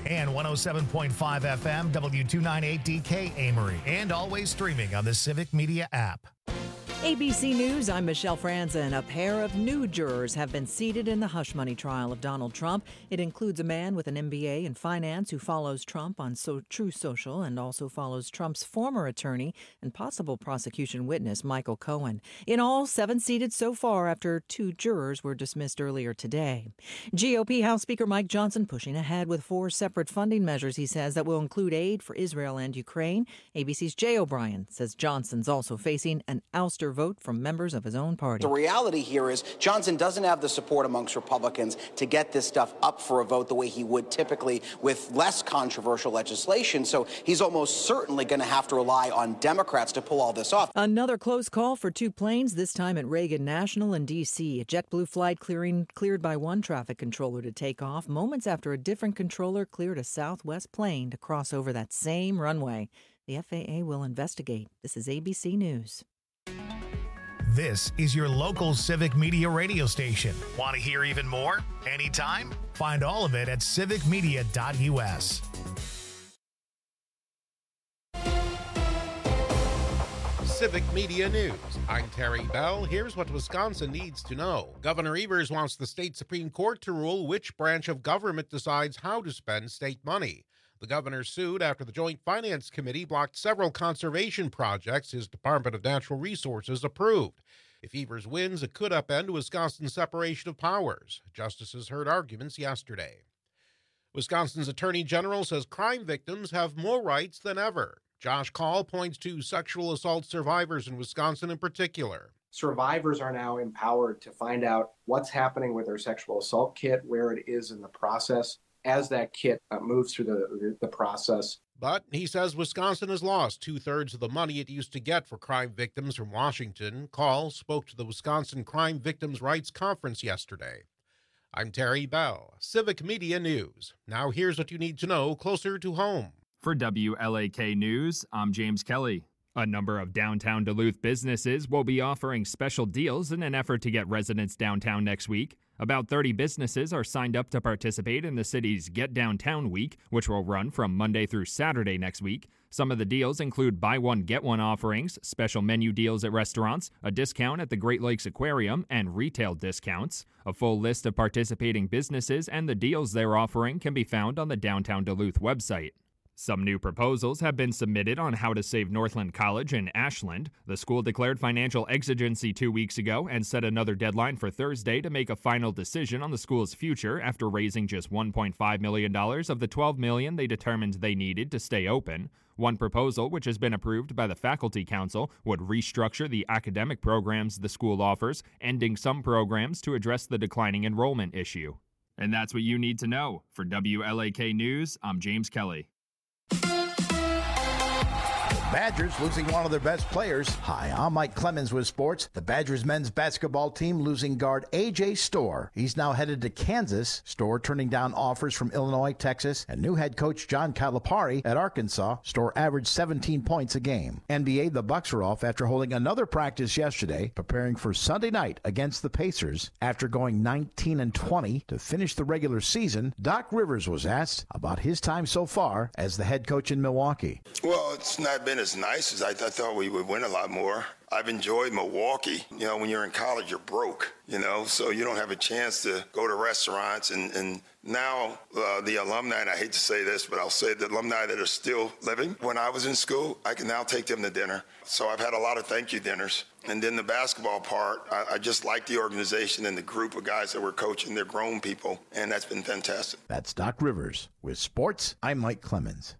and 107.5 FM W298DK Amory, and always streaming on the Civic Media app. ABC News, I'm Michelle Franzen. A pair of new jurors have been seated in the hush money trial of Donald Trump. It includes a man with an MBA in finance who follows Trump on Truth Social and also follows Trump's former attorney and possible prosecution witness, Michael Cohen. In all, 7 seated so far after 2 jurors were dismissed earlier today. GOP House Speaker Mike Johnson pushing ahead with 4 separate funding measures, he says, that will include aid for Israel and Ukraine. ABC's Jay O'Brien says Johnson's also facing an ouster vote from members of his own party. The reality here is Johnson doesn't have the support amongst Republicans to get this stuff up for a vote the way he would typically with less controversial legislation. So he's almost certainly going to have to rely on Democrats to pull all this off. Another close call for 2 planes, this time at Reagan National in D.C. A JetBlue flight cleared by one traffic controller to take off moments after a different controller cleared a Southwest plane to cross over that same runway. The FAA will investigate. This is ABC News. This is your local Civic Media radio station. Want to hear even more? Anytime? Find all of it at civicmedia.us. Civic Media News. I'm Terry Bell. Here's what Wisconsin needs to know. Governor Evers wants the state Supreme Court to rule which branch of government decides how to spend state money. The governor sued after the Joint Finance Committee blocked several conservation projects his Department of Natural Resources approved. If Evers wins, it could upend Wisconsin's separation of powers. Justices heard arguments yesterday. Wisconsin's Attorney General says crime victims have more rights than ever. Josh Kaul points to sexual assault survivors in Wisconsin in particular. Survivors are now empowered to find out what's happening with their sexual assault kit, where it is in the process, as that kit moves through the process. But he says Wisconsin has lost 2/3 of the money it used to get for crime victims from Washington. Kaul spoke to the Wisconsin Crime Victims' Rights Conference yesterday. I'm Terry Bell, Civic Media News. Now here's what you need to know closer to home. For WLAK News, I'm James Kelly. A number of downtown Duluth businesses will be offering special deals in an effort to get residents downtown next week. About 30 businesses are signed up to participate in the city's Get Downtown Week, which will run from Monday through Saturday next week. Some of the deals include buy one, get one offerings, special menu deals at restaurants, a discount at the Great Lakes Aquarium, and retail discounts. A full list of participating businesses and the deals they're offering can be found on the Downtown Duluth website. Some new proposals have been submitted on how to save Northland College in Ashland. The school declared financial exigency 2 weeks ago and set another deadline for Thursday to make a final decision on the school's future after raising just $1.5 million of the $12 million they determined they needed to stay open. One proposal, which has been approved by the Faculty Council, would restructure the academic programs the school offers, ending some programs to address the declining enrollment issue. And that's what you need to know. For WLAK News, I'm James Kelly. Badgers losing one of their best players. Hi, I'm Mike Clemens with sports. The Badgers men's basketball team losing guard A.J. Storr. He's now headed to Kansas. Storr turning down offers from Illinois, Texas, and new head coach John Calipari at Arkansas. Storr averaged 17 points a game. NBA, the Bucks are off after holding another practice yesterday, preparing for Sunday night against the Pacers. After going 19-20 to finish the regular season, Doc Rivers was asked about his time so far as the head coach in Milwaukee. Well, it's not been as nice as I thought we would win a lot more. I've enjoyed Milwaukee. You know, when you're in college, you're broke, so you don't have a chance to go to restaurants. And now the alumni, and I hate to say this, but I'll say the alumni that are still living, when I was in school, I can now take them to dinner. So I've had a lot of thank you dinners. And then the basketball part, I just like the organization and the group of guys that we're coaching. They're grown people, and that's been fantastic. That's Doc Rivers. With sports, I'm Mike Clemens.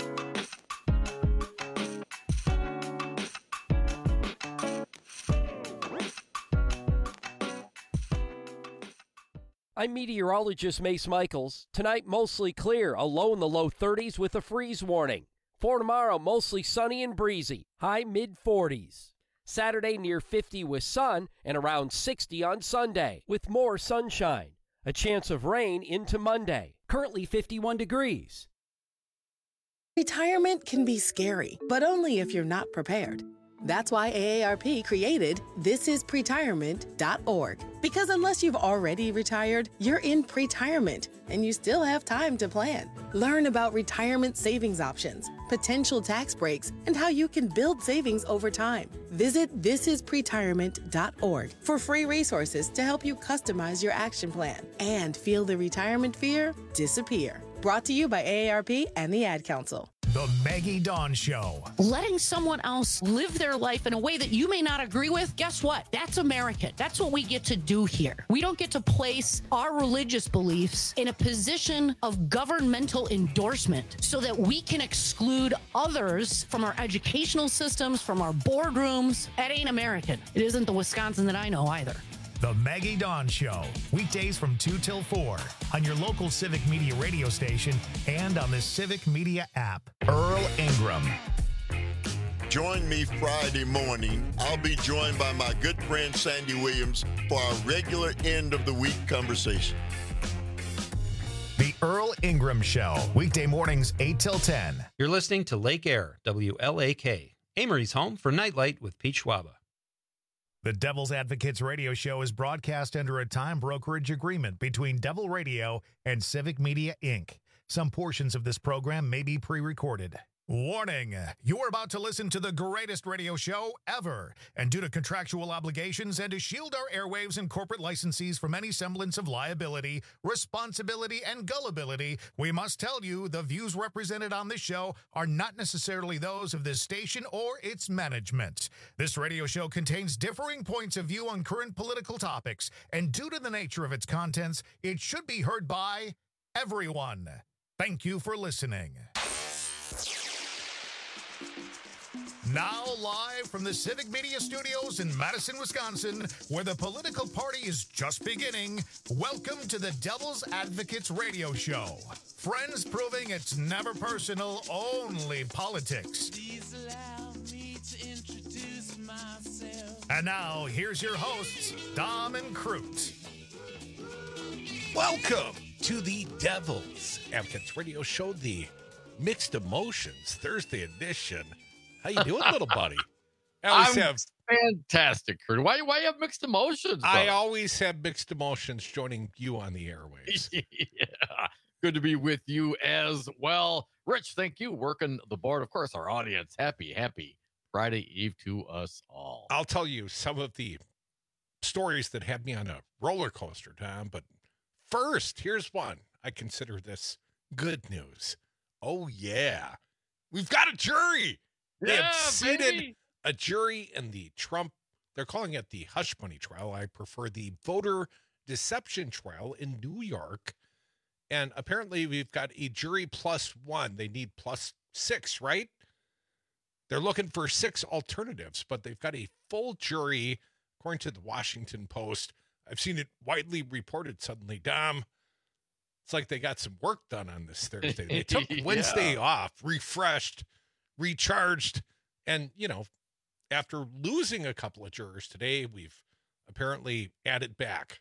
I'm meteorologist Mace Michaels. Tonight, mostly clear, a low in the low 30s with a freeze warning. For tomorrow, mostly sunny and breezy, high mid-40s. Saturday, near 50 with sun and around 60 on Sunday, with more sunshine. A chance of rain into Monday. Currently 51 degrees. Retirement can be scary, but only if you're not prepared. That's why AARP created thisispretirement.org. Because unless you've already retired, you're in pretirement, and you still have time to plan. Learn about retirement savings options, potential tax breaks, and how you can build savings over time. Visit thisispretirement.org for free resources to help you customize your action plan and feel the retirement fear disappear. Brought to you by AARP and the Ad Council. The Maggie Dawn Show. Letting someone else live their life in a way that you may not agree with, guess what? That's American. That's what we get to do here. We don't get to place our religious beliefs in a position of governmental endorsement so that we can exclude others from our educational systems, from our boardrooms. That ain't American. It isn't the Wisconsin that I know either. The Maggie Dawn Show, weekdays from 2 till 4 on your local Civic Media radio station and on the Civic Media app. Earl Ingram. Join me Friday morning. I'll be joined by my good friend Sandy Williams for our regular end of the week conversation. The Earl Ingram Show, weekday mornings 8 till 10. You're listening to Lake Air, WLAK, Amory's home for Nightlight with Pete Schwaba. The Devil's Advocates radio show is broadcast under a time brokerage agreement between Devil Radio and Civic Media, Inc. Some portions of this program may be pre-recorded. Warning, you are about to listen to the greatest radio show ever. And due to contractual obligations and to shield our airwaves and corporate licensees from any semblance of liability, responsibility, and gullibility, we must tell you the views represented on this show are not necessarily those of this station or its management. This radio show contains differing points of view on current political topics, and due to the nature of its contents, it should be heard by everyone. Thank you for listening. Now live from the Civic Media Studios in Madison, Wisconsin, where the political party is just beginning, welcome to the Devil's Advocates radio show. Friends proving it's never personal, only politics. Please allow me to introduce myself. And now, here's your hosts, Dom and Crute. Welcome to the Devil's Advocates radio show, the Mixed Emotions Thursday edition. How you doing, little buddy? I'm fantastic, Kurt. Why you have mixed emotions, though? I always have mixed emotions joining you on the airwaves. Yeah. Good to be with you as well. Rich, thank you. Working the board. Of course, our audience. Happy Friday Eve to us all. I'll tell you some of the stories that had me on a roller coaster, Tom. But first, here's one. I consider this good news. Oh, yeah. We've got a jury. They have seated a jury in the Trump, they're calling it the hush money trial. I prefer the voter deception trial in New York. And apparently we've got a jury +1. They need +6, right? They're looking for 6 alternatives, but they've got a full jury, according to the Washington Post. I've seen it widely reported suddenly, Dom. It's like they got some work done on this Thursday. They took Wednesday off, refreshed, recharged, and, after losing a couple of jurors today, we've apparently added back.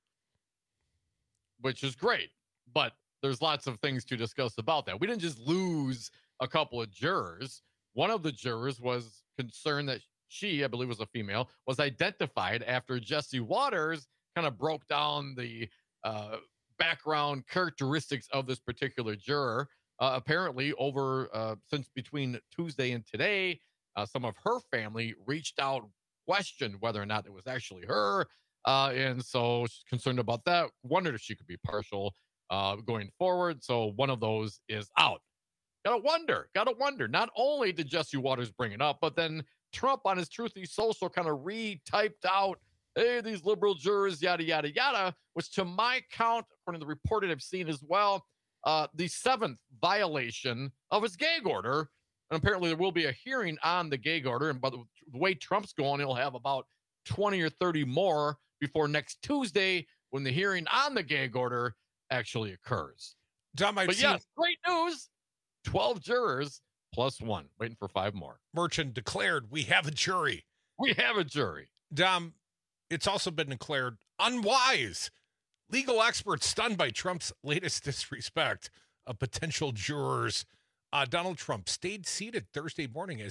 Which is great, but there's lots of things to discuss about that. We didn't just lose a couple of jurors. One of the jurors was concerned that she, I believe was a female, was identified after Jesse Waters kind of broke down the background characteristics of this particular juror. Apparently since between Tuesday and today, some of her family reached out, questioned whether or not it was actually her. And so she's concerned about that, wondered if she could be partial going forward. So one of those is out. Gotta wonder. Not only did Jesse Waters bring it up, but then Trump on his Truthy Social kind of retyped out, hey, these liberal jurors, yada, yada, yada, which to my count, according to the report that I've seen as well, the 7th violation of his gag order. And apparently there will be a hearing on the gag order. And by the way Trump's going, he'll have about 20 or 30 more before next Tuesday when the hearing on the gag order actually occurs. Dom, yes, great news. 12 jurors +1, waiting for 5 more. Merchant declared, we have a jury. We have a jury. Dom, it's also been declared unwise. Legal experts stunned by Trump's latest disrespect of potential jurors. Donald Trump stayed seated Thursday morning as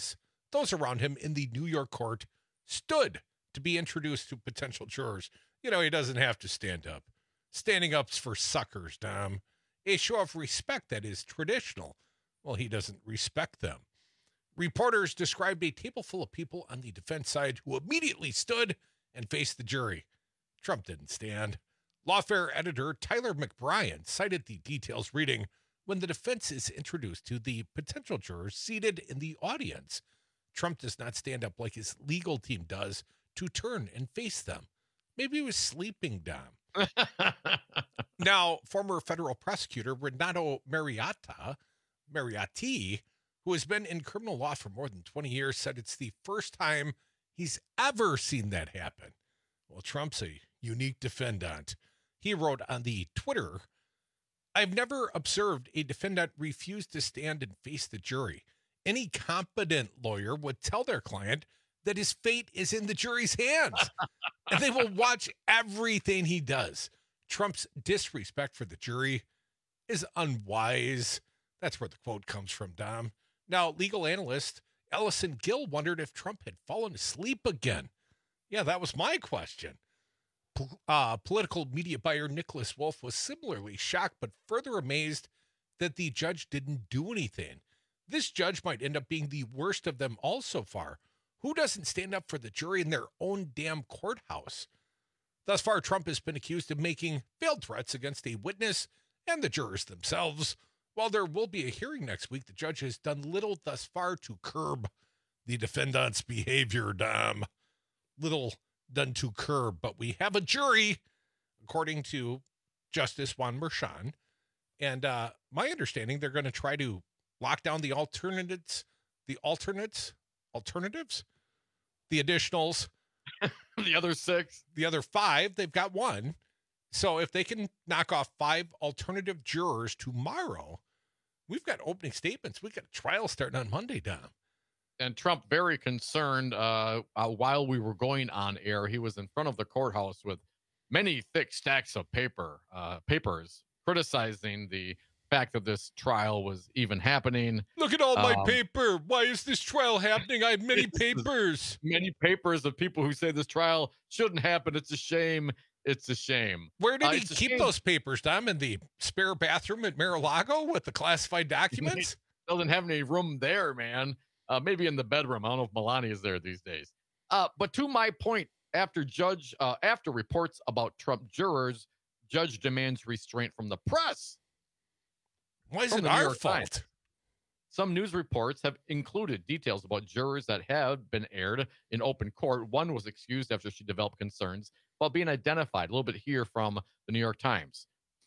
those around him in the New York court stood to be introduced to potential jurors. You know, he doesn't have to stand up. Standing up's for suckers, Dom. A show of respect that is traditional. Well, he doesn't respect them. Reporters described a table full of people on the defense side who immediately stood and faced the jury. Trump didn't stand. Lawfare editor Tyler McBrien cited the details reading, when the defense is introduced to the potential jurors seated in the audience, Trump does not stand up like his legal team does to turn and face them. Maybe he was sleeping, Dom. Now, former federal prosecutor Renato Mariotti, who has been in criminal law for more than 20 years, said it's the first time he's ever seen that happen. Well, Trump's a unique defendant. He wrote on the Twitter, I've never observed a defendant refuse to stand and face the jury. Any competent lawyer would tell their client that his fate is in the jury's hands, and they will watch everything he does. Trump's disrespect for the jury is unwise. That's where the quote comes from, Dom. Now, legal analyst Ellison Gill wondered if Trump had fallen asleep again. Yeah, that was my question. Political media buyer Nicholas Wolf was similarly shocked, but further amazed that the judge didn't do anything. This judge might end up being the worst of them all so far. Who doesn't stand up for the jury in their own damn courthouse? Thus far, Trump has been accused of making veiled threats against a witness and the jurors themselves. While there will be a hearing next week, the judge has done little thus far to curb the defendant's behavior, Dom. Little done to curb, but we have a jury, according to Justice Juan Merchan. And my understanding, they're going to try to lock down the alternatives, the additionals, the other 6, the other 5. They've got 1. So if they can knock off 5 alternative jurors tomorrow, we've got opening statements. We've got a trial starting on Monday, Dom. And Trump very concerned while we were going on air. He was in front of the courthouse with many thick stacks of papers criticizing the fact that this trial was even happening. Look at all my paper. Why is this trial happening? I have many papers. Many papers of people who say this trial shouldn't happen. It's a shame. It's a shame. Where did he keep those papers, Dom? In the spare bathroom at Mar-a-Lago with the classified documents? He doesn't have any room there, man. Maybe in the bedroom. I don't know if Melania is there these days. But to my point, after reports about Trump jurors, judge demands restraint from the press. Why is it our fault? Some news reports have included details about jurors that have been aired in open court. One was excused after she developed concerns about being identified. A little bit here from the New York Times.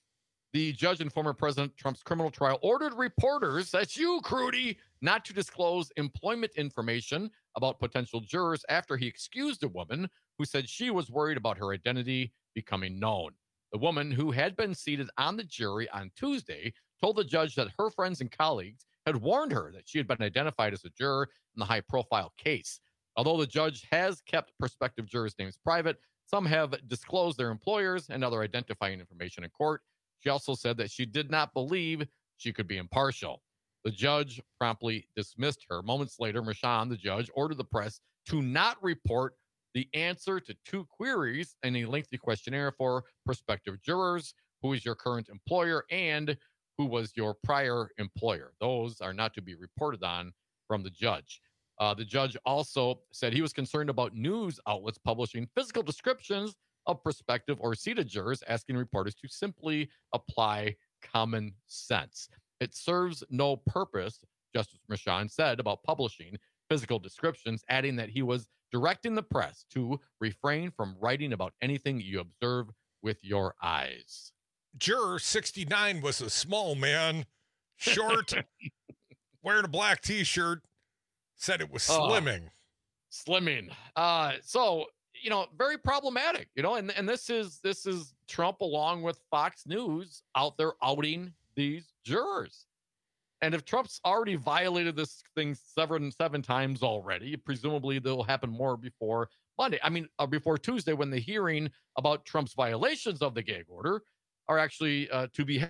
The judge in former President Trump's criminal trial ordered reporters, that's you, Crudy, not to disclose employment information about potential jurors after he excused a woman who said she was worried about her identity becoming known. The woman, who had been seated on the jury on Tuesday, told the judge that her friends and colleagues had warned her that she had been identified as a juror in the high-profile case. Although the judge has kept prospective jurors' names private, some have disclosed their employers and other identifying information in court. She also said that she did not believe she could be impartial. The judge promptly dismissed her. Moments later, Merchan, the judge, ordered the press to not report the answer to 2 queries in a lengthy questionnaire for prospective jurors. Who is your current employer and who was your prior employer? Those are not to be reported on from the judge. The judge also said he was concerned about news outlets publishing physical descriptions of prospective or seated jurors, asking reporters to simply apply common sense. It serves no purpose, Justice Merchan said, about publishing physical descriptions, adding that he was directing the press to refrain from writing about anything you observe with your eyes. Juror 69 was a small man, short, wearing a black T-shirt, said it was slimming. Slimming. So, very problematic, and this is Trump along with Fox News out there outing these jurors. And if Trump's already violated this thing seven times already, presumably they'll happen more before Monday. Before Tuesday, when the hearing about Trump's violations of the gag order are actually to be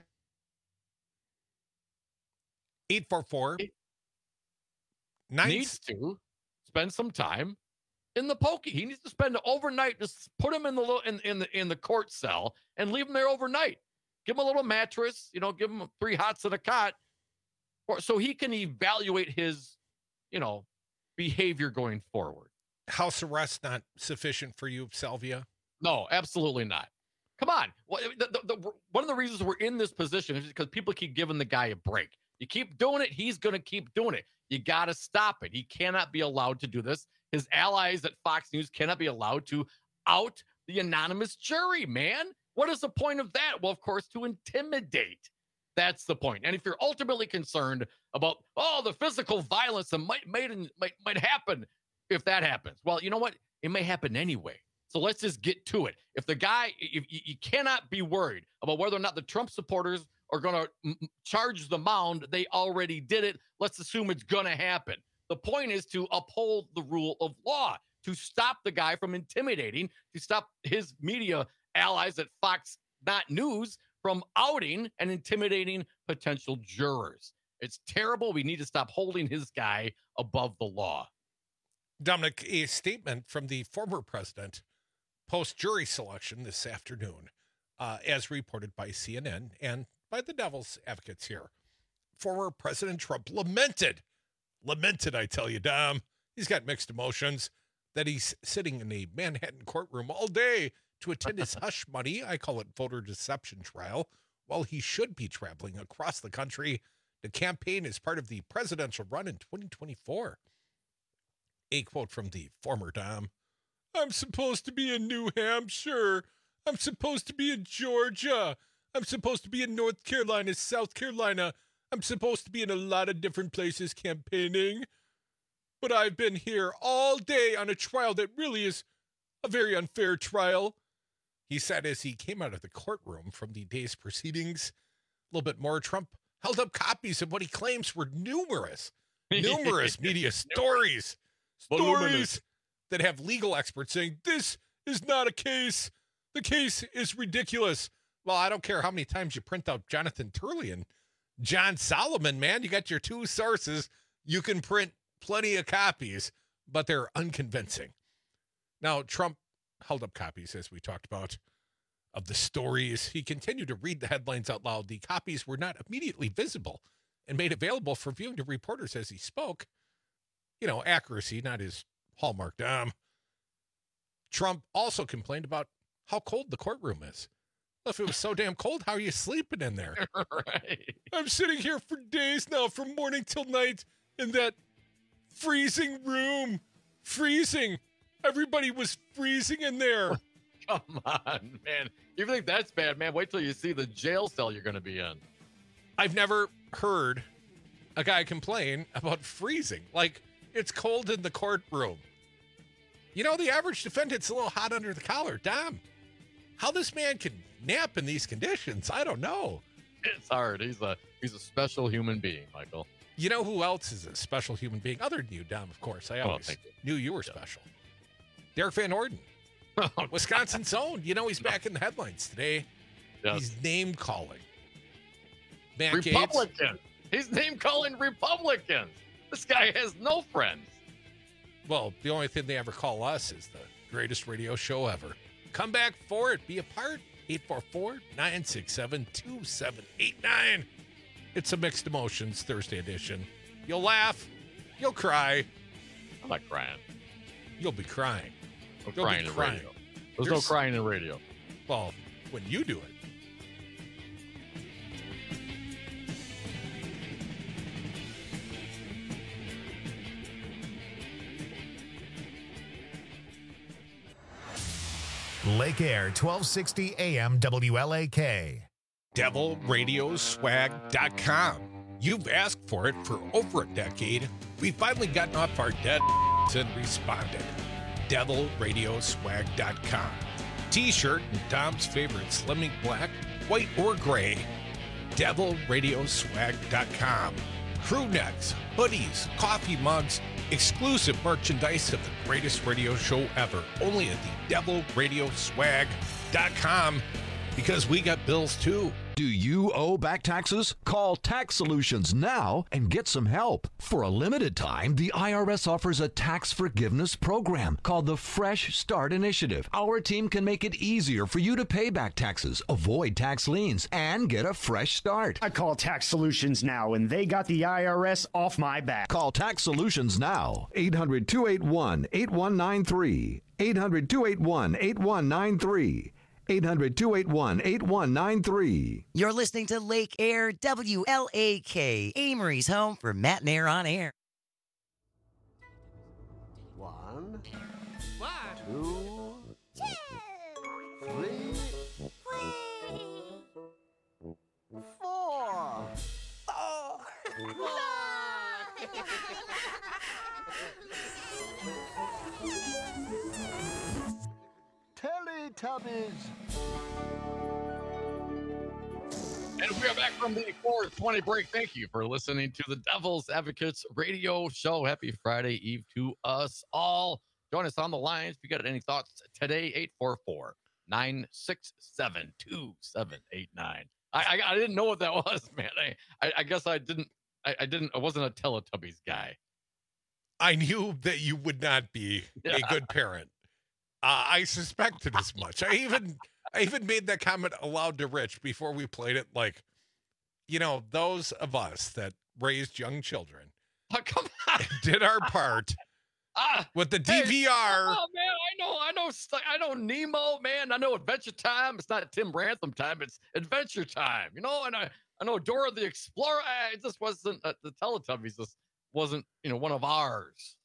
844 needs to spend some time in the pokey. He needs to spend overnight. Just put him in the in the court cell and leave him there overnight. Give him a little mattress, give him 3 hots and a cot, so he can evaluate his, behavior going forward. House arrest not sufficient for you, Salvia? No, absolutely not. Come on. One of the reasons we're in this position is because people keep giving the guy a break. You keep doing it, he's going to keep doing it. You got to stop it. He cannot be allowed to do this. His allies at Fox News cannot be allowed to out the anonymous jury, man. What is the point of that? Well, of course, to intimidate. That's the point. And if you're ultimately concerned about, the physical violence that might happen if that happens, well, you know what? It may happen anyway. So let's just get to it. If the guy, if you cannot be worried about whether or not the Trump supporters are going to charge the mound. They already did it. Let's assume it's going to happen. The point is to uphold the rule of law, to stop the guy from intimidating, to stop his media allies at Fox Not News from outing and intimidating potential jurors. It's terrible. We need to stop holding his guy above the law. Dominic, a statement from the former president post-jury selection this afternoon, as reported by CNN and by the devil's advocates here. Former President Trump lamented, I tell you, Dom, he's got mixed emotions, that he's sitting in a Manhattan courtroom all day to attend his hush money, I call it voter deception trial, while he should be traveling across the country to campaign as part of the presidential run in 2024. A quote from the former Dom: I'm supposed to be in New Hampshire. I'm supposed to be in Georgia. I'm supposed to be in North Carolina, South Carolina. I'm supposed to be in a lot of different places campaigning. But I've been here all day on a trial that really is a very unfair trial, he said as he came out of the courtroom from the day's proceedings. A little bit more, Trump held up copies of what he claims were numerous media stories that have legal experts saying, this is not a case. The case is ridiculous. Well, I don't care how many times you print out Jonathan Turley and John Solomon, man. You got your two sources. You can print plenty of copies, but they're unconvincing. Now, Trump held up copies, as we talked about, of the stories. He continued to read the headlines out loud. The copies were not immediately visible and made available for viewing to reporters as he spoke. You know, accuracy, not his hallmark, Dom. Trump also complained about how cold the courtroom is. Well, if it was so damn cold, how are you sleeping in there? Right. I'm sitting here for days now, from morning till night, in that freezing room. Freezing. Everybody was freezing in there. Come on, man. You think that's bad, man? Wait till you see the jail cell you're going to be in. I've never heard a guy complain about freezing. Like, it's cold in the courtroom. You know, the average defendant's a little hot under the collar. Dom, how this man can nap in these conditions, I don't know. It's hard. He's a special human being, Michael. You know who else is a special human being? Other than you, Dom, of course. I always knew you were special. Derek Van Orden, Wisconsin's own. You know, he's back in the headlines today. Yes. He's name-calling. Republicans. He's name-calling Republicans. This guy has no friends. Well, the only thing they ever call us is the greatest radio show ever. Come back for it. Be a part. 844-967-2789. It's a Mixed Emotions Thursday edition. You'll laugh. You'll cry. I'm not crying. You'll be crying. I'm crying in radio. There's no crying in radio. Well, when you do it. Lake Air, 1260 AM WLAK. DevilRadioswag.com. You've asked for it for over a decade. We've finally gotten off our dead and responded. DevilRadioswag.com. T-shirt and Dom's favorite Slimming Black, white or gray. DevilRadioswag.com. Crew necks, hoodies, coffee mugs, exclusive merchandise of the greatest radio show ever. Only at the DevilRadioswag.com, because we got bills too. Do you owe back taxes? Call Tax Solutions now and get some help. For a limited time, the IRS offers a tax forgiveness program called the Fresh Start Initiative. Our team can make it easier for you to pay back taxes, avoid tax liens, and get a fresh start. I call Tax Solutions now, and they got the IRS off my back. Call Tax Solutions now. 800-281-8193. 800-281-8193. 800-281-8193. You're listening to Lake Air WLAK, Amory's home for Matt and Air on air. 1, 2, 3, 4. Teletubbies. And we are back from the 420 break. Thank you for listening to the Devil's Advocates radio show. Happy Friday Eve to us all. Join us on the lines. If you got any thoughts today, 844-967-2789. I didn't know what that was, man. I guess I wasn't a Teletubbies guy. I knew that you would not be a good parent. I suspected as much. I even made that comment aloud to Rich before we played it. Like, you know, those of us that raised young children did our part with the DVR. Hey, oh man, I know Nemo, man. I know Adventure Time. It's not Tim Rantham time. It's Adventure Time. You know, and I know Dora the Explorer. It just wasn't the Teletubbies. Just wasn't one of ours.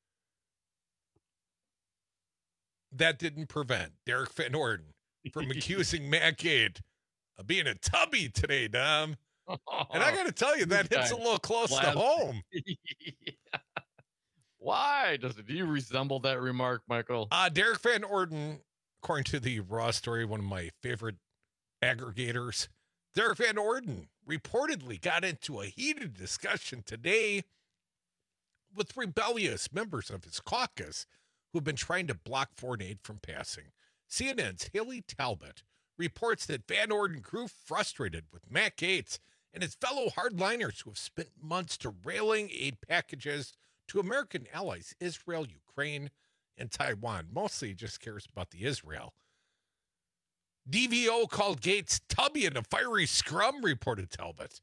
That didn't prevent Derek Van Orden from accusing Matt Gate of being a tubby today, Dom. And I got to tell you, that hits a little close to home. Why? Do you resemble that remark, Michael? Derek Van Orden, according to the Raw story, one of my favorite aggregators, Derek Van Orden reportedly got into a heated discussion today with rebellious members of his caucus who've been trying to block foreign aid from passing. CNN's Haley Talbot reports that Van Orden grew frustrated with Matt Gaetz and his fellow hardliners who have spent months derailing aid packages to American allies Israel, Ukraine, and Taiwan. Mostly just cares about the Israel. DVO called Gaetz tubby and a fiery scrum, reported Talbot.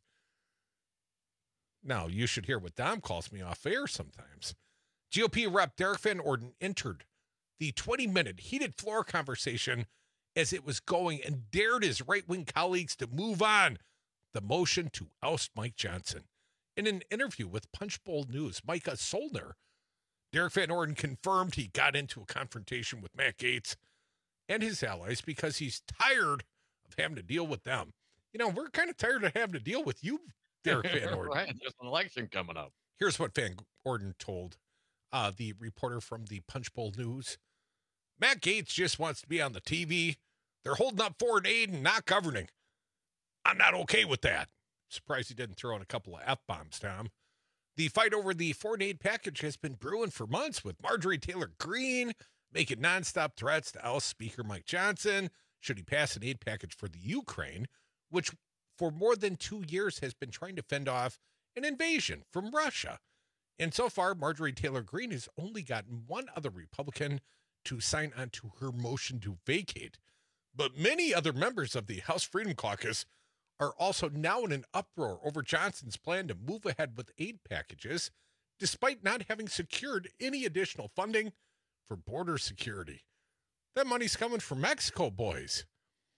Now, you should hear what Dom calls me off air sometimes. GOP Rep Derek Van Orden entered the 20-minute heated floor conversation as it was going and dared his right-wing colleagues to move on the motion to oust Mike Johnson. In an interview with Punchbowl News, Micah Solner, Derek Van Orden confirmed he got into a confrontation with Matt Gaetz and his allies because he's tired of having to deal with them. You know, we're kind of tired of having to deal with you, Derek Van Orden. Right, there's an election coming up. Here's what Van Orden told the reporter from the Punchbowl News. Matt Gaetz just wants to be on the TV. They're holding up foreign aid and not governing. I'm not okay with that. Surprised he didn't throw in a couple of F-bombs, Tom. The fight over the foreign aid package has been brewing for months, with Marjorie Taylor Greene making nonstop threats to oust Speaker Mike Johnson should he pass an aid package for the Ukraine, which for more than 2 years has been trying to fend off an invasion from Russia. And so far, Marjorie Taylor Greene has only gotten one other Republican to sign on to her motion to vacate. But many other members of the House Freedom Caucus are also now in an uproar over Johnson's plan to move ahead with aid packages, despite not having secured any additional funding for border security. That money's coming from Mexico, boys.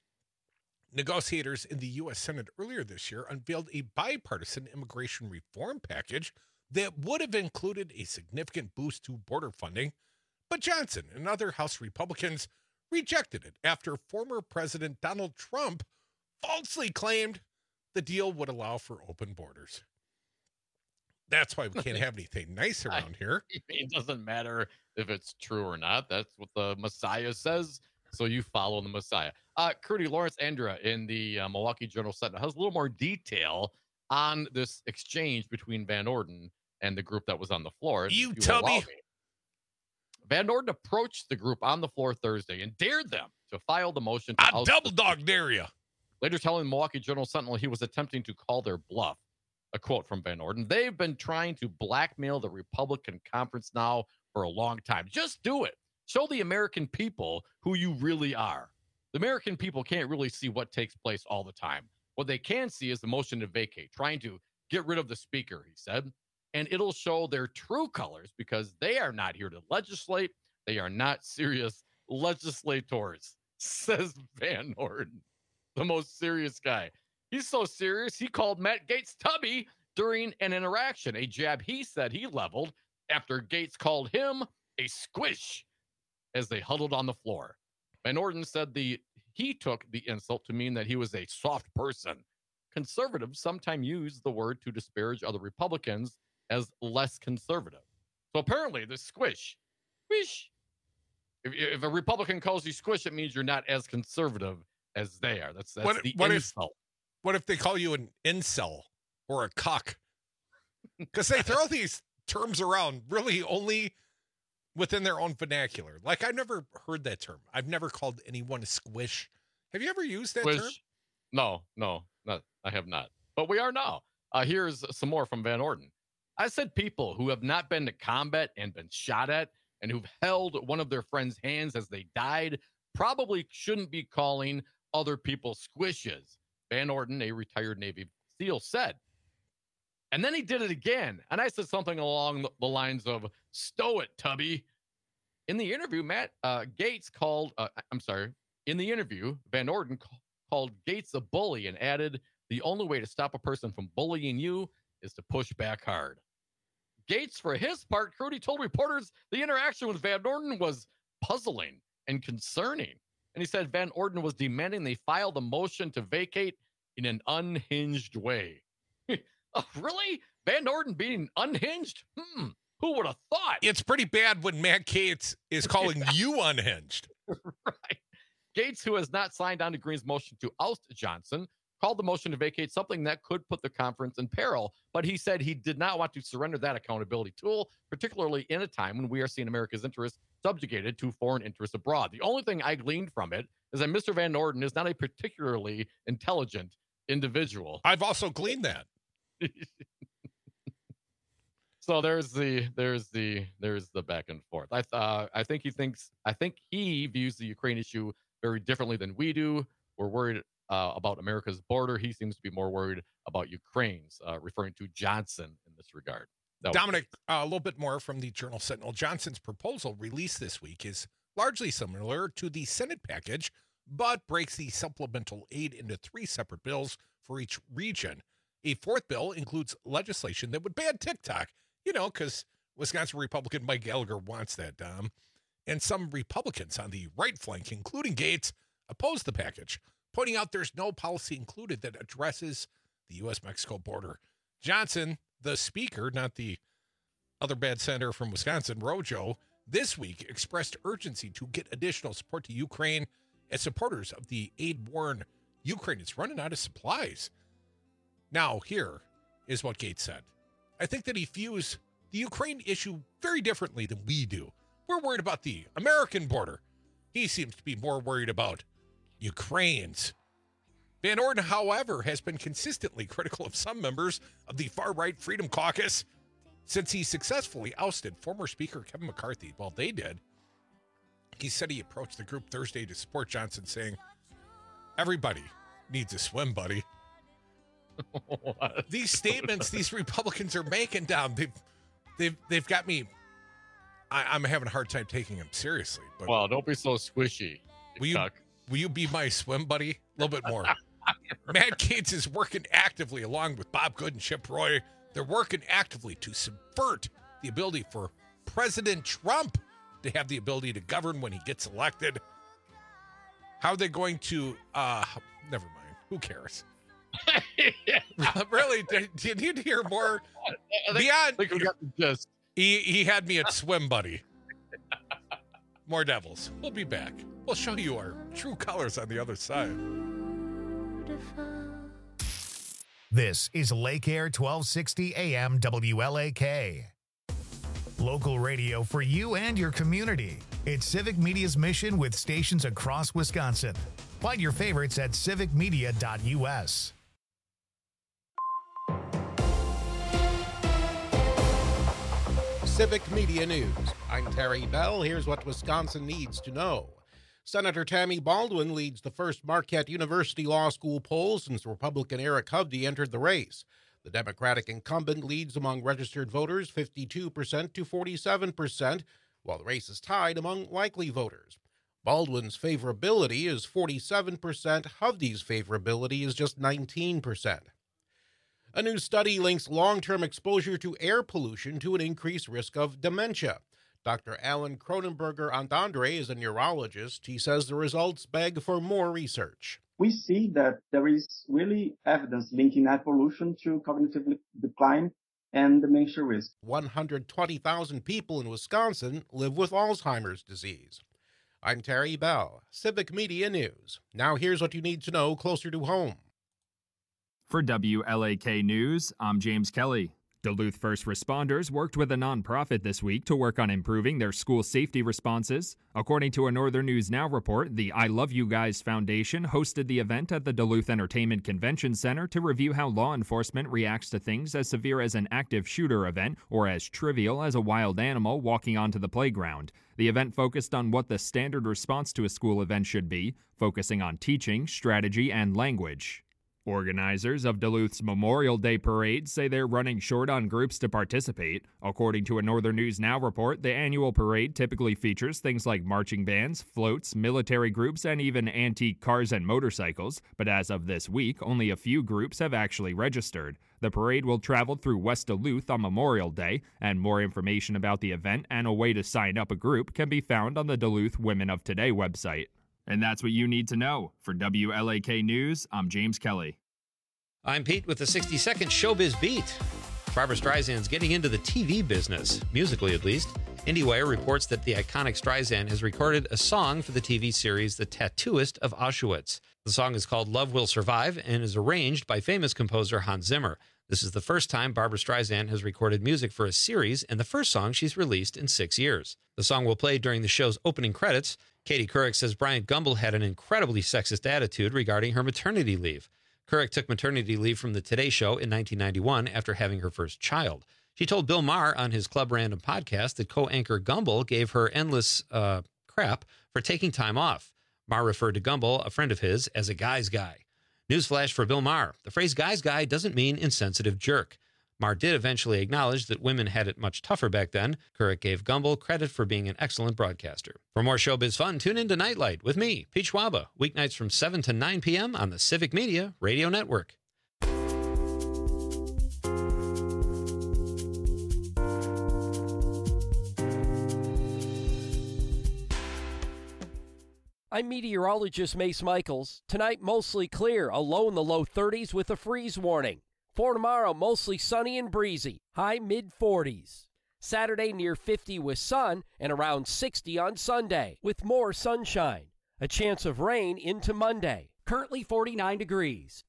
Negotiators in the U.S. Senate earlier this year unveiled a bipartisan immigration reform package that would have included a significant boost to border funding, but Johnson and other House Republicans rejected it after former President Donald Trump falsely claimed the deal would allow for open borders. That's why we can't have anything nice around here. It doesn't matter if it's true or not. That's what the Messiah says. So you follow the Messiah. Curdy Lawrence Andra in the Milwaukee Journal-Sentinel has a little more detail on this exchange between Van Orden and the group that was on the floor. You tell me. Van Orden approached the group on the floor Thursday and dared them to file the motion to double dog dare you. later telling the Milwaukee Journal-Sentinel he was attempting to call their bluff. A quote from Van Orden: "They've been trying to blackmail the Republican conference now for a long time. Just do it. Show the American people who you really are." The American people can't really see what takes place all the time. What they can see is the motion to vacate, trying to get rid of the speaker, he said. And it'll show their true colors because they are not here to legislate. They are not serious legislators, says Van Orden, the most serious guy. He's so serious, he called Matt Gaetz tubby during an interaction, a jab he said he leveled after Gaetz called him a squish as they huddled on the floor. Van Orden said he took the insult to mean that he was a soft person. Conservatives sometimes use the word to disparage other Republicans as less conservative. So apparently the squish, if a Republican calls you squish, it means you're not as conservative as they are. That's the insult. What if they call you an incel or a cuck? Because they throw these terms around really only within their own vernacular. Like, I've never heard that term. I've never called anyone a squish. Have you ever used that term? No, I have not. But we are now. Here's some more from Van Orden. "I said people who have not been to combat and been shot at and who've held one of their friends' hands as they died probably shouldn't be calling other people squishes," Van Orden, a retired Navy SEAL, said. And then he did it again. And I said something along the lines of, "Stow it, Tubby." In the interview, Van Orden called Gaetz a bully and added, "The only way to stop a person from bullying you is to push back hard." Gaetz, for his part, Crudy told reporters the interaction with Van Orden was puzzling and concerning. And he said Van Orden was demanding they file the motion to vacate in an unhinged way. Oh, really? Van Orden being unhinged? Who would have thought? It's pretty bad when Matt Gaetz is calling you unhinged. Right. Gaetz, who has not signed on to Green's motion to oust Johnson, called the motion to vacate something that could put the conference in peril, but he said he did not want to surrender that accountability tool, particularly in a time when we are seeing America's interests subjugated to foreign interests abroad. The only thing I gleaned from it is that Mr. Van Orden is not a particularly intelligent individual. I've also gleaned that. So there's the back and forth. I think he views the Ukraine issue very differently than we do. We're worried about America's border. He seems to be more worried about Ukraine's, referring to Johnson in this regard. Dominic, a little bit more from the Journal-Sentinel. Johnson's proposal released this week is largely similar to the Senate package, but breaks the supplemental aid into 3 separate bills for each region. A 4th bill includes legislation that would ban TikTok, because Wisconsin Republican Mike Gallagher wants that, Dom. And some Republicans on the right flank, including Gaetz, oppose the package, pointing out there's no policy included that addresses the U.S.-Mexico border. Johnson, the speaker, not the other bad senator from Wisconsin, Rojo, this week expressed urgency to get additional support to Ukraine as supporters of the aid-worn Ukraine is running out of supplies. Now, here is what Gaetz said. "I think that he views the Ukraine issue very differently than we do. We're worried about the American border. He seems to be more worried about Ukraine's." Van Orden, however, has been consistently critical of some members of the far-right Freedom Caucus since he successfully ousted former Speaker Kevin McCarthy. Well, they did. He said he approached the group Thursday to support Johnson, saying, "Everybody needs a swim buddy." These statements these Republicans are making, Dom, they've got me. I'm having a hard time taking them seriously. But well, don't be so squishy. Will you be my swim buddy? A little bit more. Matt Gaetz is working actively along with Bob Good and Chip Roy. They're working actively to subvert the ability for President Trump to have the ability to govern when he gets elected. How are they going to, never mind. Who cares? Really? Did you hear more? He had me at swim buddy. More Devils. We'll be back. We'll show you our true colors on the other side. This is Lake Air 1260 AM WLAK. Local radio for you and your community. It's Civic Media's mission with stations across Wisconsin. Find your favorites at civicmedia.us. Civic Media News. I'm Terry Bell. Here's what Wisconsin needs to know. Senator Tammy Baldwin leads the first Marquette University Law School poll since Republican Eric Hovde entered the race. The Democratic incumbent leads among registered voters 52% to 47%, while the race is tied among likely voters. Baldwin's favorability is 47%. Hovde's favorability is just 19%. A new study links long-term exposure to air pollution to an increased risk of dementia. Dr. Alan Cronenberger Antandre is a neurologist. He says the results beg for more research. We see that there is really evidence linking air pollution to cognitive decline and dementia risk. 120,000 people in Wisconsin live with Alzheimer's disease. I'm Terry Bell, Civic Media News. Now here's what you need to know closer to home. For WLAK News, I'm James Kelly. Duluth first responders worked with a nonprofit this week to work on improving their school safety responses. According to a Northern News Now report, the I Love You Guys Foundation hosted the event at the Duluth Entertainment Convention Center to review how law enforcement reacts to things as severe as an active shooter event or as trivial as a wild animal walking onto the playground. The event focused on what the standard response to a school event should be, focusing on teaching, strategy, and language. Organizers of Duluth's Memorial Day Parade say they're running short on groups to participate. According to a Northern News Now report, the annual parade typically features things like marching bands, floats, military groups, and even antique cars and motorcycles. But as of this week, only a few groups have actually registered. The parade will travel through West Duluth on Memorial Day, and more information about the event and a way to sign up a group can be found on the Duluth Women of Today website. And that's what you need to know. For WLAK News, I'm James Kelly. I'm Pete with the 60-second Showbiz Beat. Barbra Streisand's getting into the TV business, musically at least. IndieWire reports that the iconic Streisand has recorded a song for the TV series The Tattooist of Auschwitz. The song is called Love Will Survive and is arranged by famous composer Hans Zimmer. This is the first time Barbra Streisand has recorded music for a series and the first song she's released in 6 years. The song will play during the show's opening credits. Katie Couric says Bryant Gumbel had an incredibly sexist attitude regarding her maternity leave. Couric took maternity leave from the Today Show in 1991 after having her first child. She told Bill Maher on his Club Random podcast that co-anchor Gumbel gave her endless crap for taking time off. Maher referred to Gumbel, a friend of his, as a guy's guy. Newsflash for Bill Maher. The phrase guy's guy doesn't mean insensitive jerk. Maher did eventually acknowledge that women had it much tougher back then. Couric gave Gumbel credit for being an excellent broadcaster. For more showbiz fun, tune in to Nightlight with me, Pete Schwaba, weeknights from 7 to 9 p.m. on the Civic Media Radio Network. I'm meteorologist Mace Michaels. Tonight, mostly clear, a low in the low 30s with a freeze warning. For tomorrow, mostly sunny and breezy, high mid-40s. Saturday, near 50 with sun and around 60 on Sunday, with more sunshine. A chance of rain into Monday. Currently 49 degrees.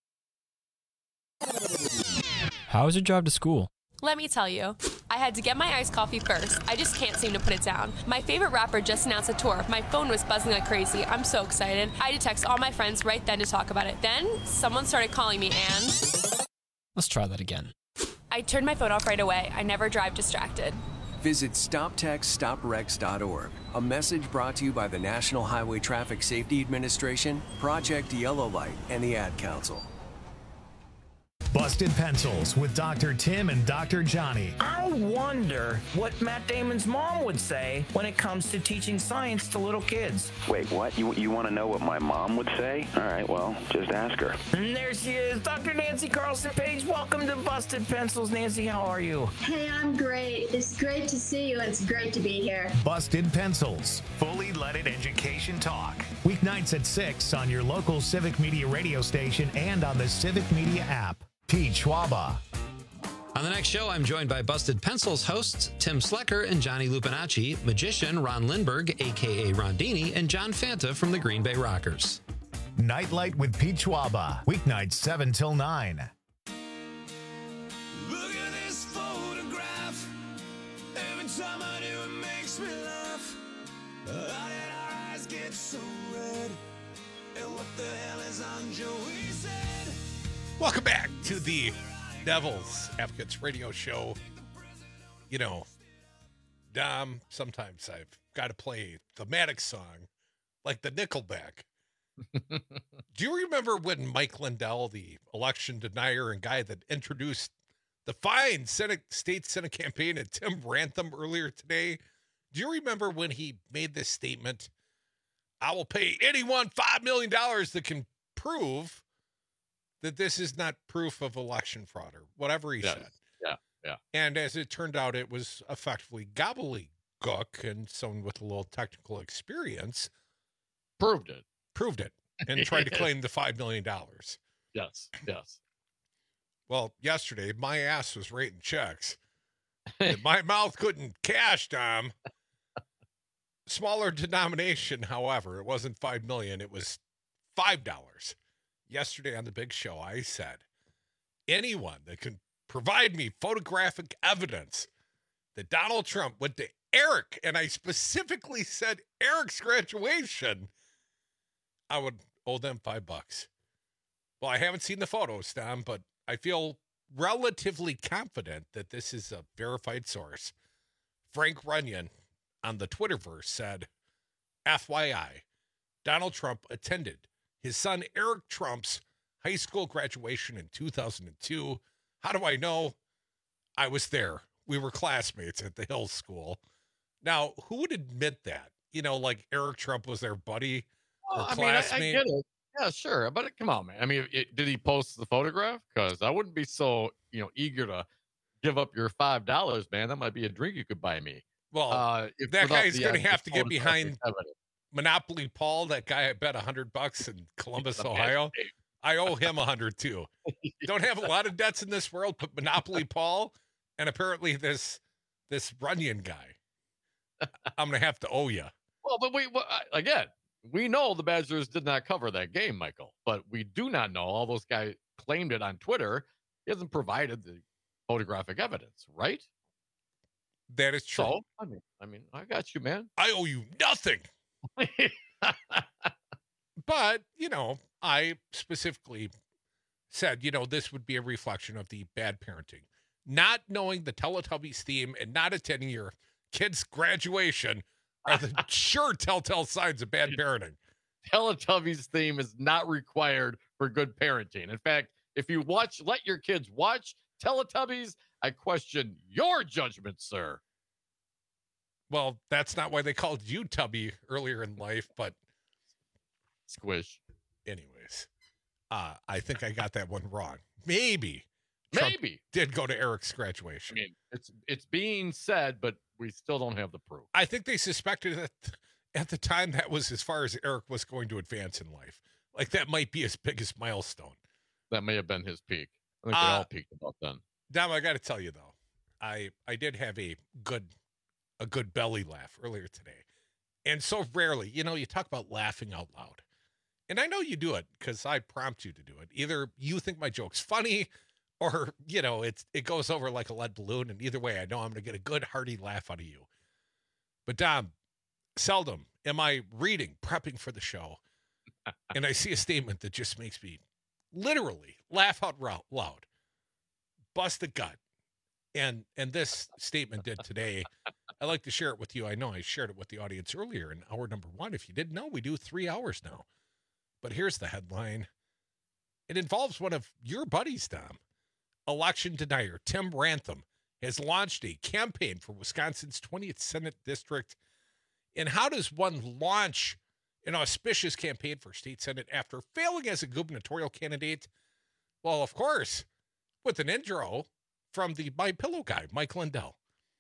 How is your drive to school? Let me tell you, I had to get my iced coffee first. I just can't seem to put it down. My favorite rapper just announced a tour. My phone was buzzing like crazy. I'm so excited. I had to text all my friends right then to talk about it. Then, someone started calling me and... Let's try that again. I turned my phone off right away. I never drive distracted. Visit StopTextStopWrecks.org. A message brought to you by the National Highway Traffic Safety Administration, Project Yellow Light, and the Ad Council. Busted Pencils with Dr. Tim and Dr. Johnny. I wonder what Matt Damon's mom would say when it comes to teaching science to little kids. Wait, what? You want to know what my mom would say? All right, well, just ask her. And there she is, Dr. Nancy Carlson Page. Welcome to Busted Pencils. Nancy, how are you? Hey, I'm great. It's great to see you, and it's great to be here. Busted Pencils, fully leaded education talk. Weeknights at 6 on your local Civic Media radio station and on the Civic Media app. Pete Schwaba. On the next show, I'm joined by Busted Pencils hosts Tim Slecker and Johnny Lupinacci, magician Ron Lindbergh, a.k.a. Rondini, and John Fanta from the Green Bay Rockers. Nightlight with Pete Schwaba. Weeknights 7 till 9. Look at this photograph. Every time I do, it makes me laugh. How did our eyes get so red? And what the Welcome back to the Devil's Advocates radio show. You know, Dom, sometimes I've got to play thematic song like the Nickelback. Do you remember when Mike Lindell, the election denier and guy that introduced the fine state Senate campaign at Tim Rantham earlier today? Do you remember when he made this statement? I will pay anyone $5 million that can prove that this is not proof of election fraud or whatever he said. Yeah. And as it turned out, it was effectively gobbledygook, and someone with a little technical experience proved it, and tried to claim the $5 million. Yes. Well, yesterday, my ass was writing checks. And my mouth couldn't cash, Tom. Smaller denomination, however, it wasn't $5 million, it was $5. Yesterday on the big show, I said, anyone that can provide me photographic evidence that Donald Trump went to Eric, and I specifically said Eric's graduation, I would owe them $5. Well, I haven't seen the photos, Tom, but I feel relatively confident that this is a verified source. Frank Runyon on the Twitterverse said, FYI, Donald Trump attended his son Eric Trump's high school graduation in 2002. How do I know? I was there. We were classmates at the Hills School. Now, who would admit that? You know, like Eric Trump was their buddy or classmate. I get it. Yeah, sure. But come on, man. I mean, did he post the photograph? Because I wouldn't be so, eager to give up your $5, man. That might be a drink you could buy me. Well, if that guy's going to have to get behind Monopoly Paul, that guy I bet $100 in Columbus, Ohio. I owe him $100 too. Don't have a lot of debts in this world, but Monopoly Paul and apparently this Runyon guy, I'm going to have to owe you. Well, but we know the Badgers did not cover that game, Michael, but we do not know. All those guys claimed it on Twitter. He hasn't provided the photographic evidence, right? That is true. So, I mean, I got you, man. I owe you nothing. But, I specifically said, this would be a reflection of the bad parenting. Not knowing the Teletubbies theme and not attending your kid's graduation are the sure telltale signs of bad parenting. Teletubbies theme is not required for good parenting. In fact, if you let your kids watch Teletubbies, I question your judgment, sir. Well, that's not why they called you Tubby earlier in life, but Squish. Anyways, I think I got that one wrong. Maybe Trump did go to Eric's graduation. I mean, it's being said, but we still don't have the proof. I think they suspected that at the time that was as far as Eric was going to advance in life. Like that might be his biggest milestone. That may have been his peak. I think they all peaked about then. Dom, I got to tell you though, I did have a good belly laugh earlier today. And so rarely, you talk about laughing out loud. And I know you do it because I prompt you to do it. Either you think my joke's funny or, it goes over like a lead balloon. And either way, I know I'm going to get a good hearty laugh out of you. But Dom, seldom am I prepping for the show, and I see a statement that just makes me literally laugh out loud, bust a gut. And this statement did today. I'd like to share it with you. I know I shared it with the audience earlier in hour number 1. If you didn't know, we do 3 hours now. But here's the headline. It involves one of your buddies, Dom. Election denier Tim Rantham has launched a campaign for Wisconsin's 20th Senate District. And how does one launch an auspicious campaign for state Senate after failing as a gubernatorial candidate? Well, of course, with an intro from the My Pillow guy, Mike Lindell.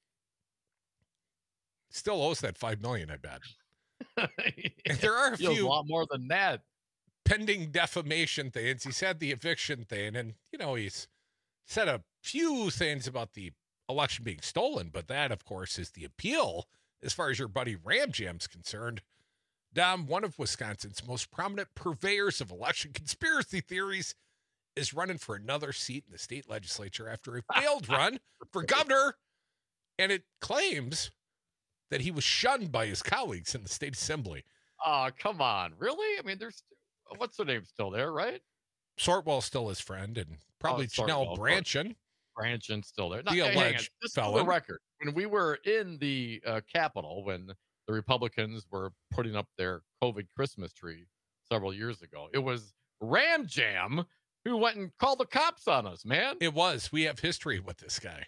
Still owes that $5 million, I bet. And there are a lot more than that. Pending defamation things. He said the eviction thing, and he's said a few things about the election being stolen, but that, of course, is the appeal as far as your buddy Ram Jam's concerned. Dom, one of Wisconsin's most prominent purveyors of election conspiracy theories, is running for another seat in the state legislature after a failed run for governor, and it claims that he was shunned by his colleagues in the state assembly. Oh, come on. Really? I mean, what's her name still there, right? Sortwell's still his friend, and probably Janelle Branchen. Branchen's still there. The alleged felon. For the record, when we were in the Capitol, when the Republicans were putting up their COVID Christmas tree several years ago, it was Ram Jam who went and called the cops on us, man. It was. We have history with this guy.